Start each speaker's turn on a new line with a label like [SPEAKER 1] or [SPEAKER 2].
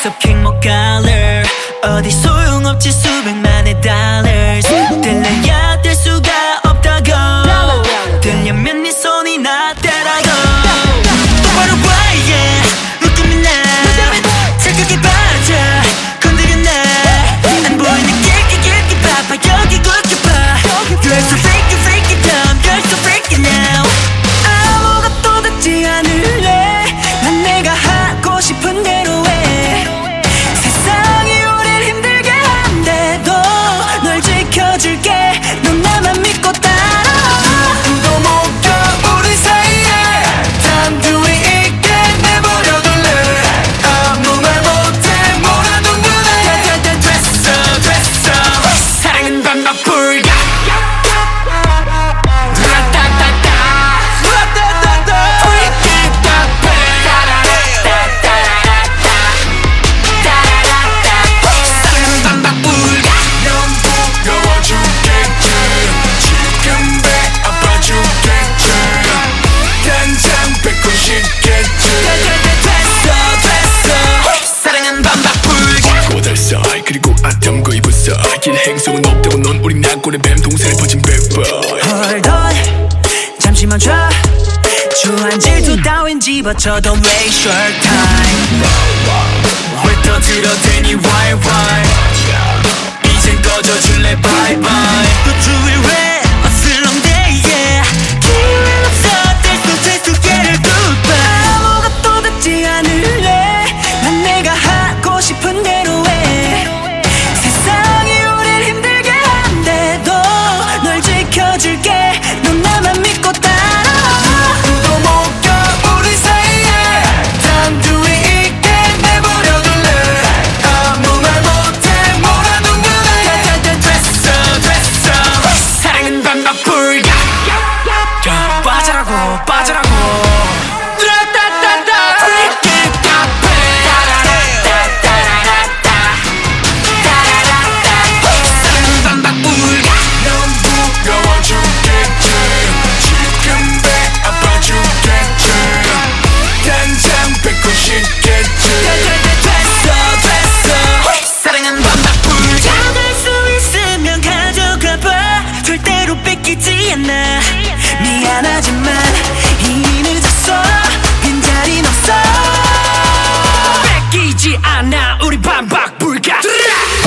[SPEAKER 1] 익숙해 못 갈래 어디 소용없지 수백만의 dollars 들려야 될 수가 없다고 들려면 네 손이 나더라고 똑바로 봐 yeah 웃기면 나 착하게 빠져 건드려 나안 보이는 길게 봐봐 여기 굵게 봐 You're so freaky freaky dumb You're so freaky now 아무것도 듣지 않을래 난 내가 하고 싶은 대로 해 세상이 우릴 힘들게 한데도 널 지켜줄게 넌 나만 믿고 따라와
[SPEAKER 2] 또 목표 우리 사이에 단둘이 있게 내버려둘래 아무 말 못해 몰아둔 눈에 됐어
[SPEAKER 1] 사랑은 반박 불가
[SPEAKER 2] 그리고 아점 거의 부서 길 행성은 없다고 넌 우리 낙골의 뱀 동생을 퍼진 뱀보이
[SPEAKER 1] Hold on 잠시만 줘 주한 질투 따윈 집어쳐 Don't waste your time 왜 떠들어대니 why 이젠 꺼져줄래 bye bye 또 주위 왜 어슬렁대 yeah 기회는 없어 뗄 수 get it goodbye 아무것도 듣지 않을래 난 내가 하고 싶은 대로 해 세상이 우릴 힘들게 한데도 널 지켜줄게 넌 나만 믿고 따라와
[SPEAKER 2] 또 목표 우리 사이에 단둘이 있게 내버려둘래 아무 말 못해 몰아둔 눈에
[SPEAKER 1] 됐어 사랑은 반박 불가 빠져라고 사랑은 반박 불가 가질 수 있으면 가져가봐 절대로 뺏기지 않아 미안하지만 이미 늦었어 빈자리는 없어 뺏기지 않아 우리 반박 불가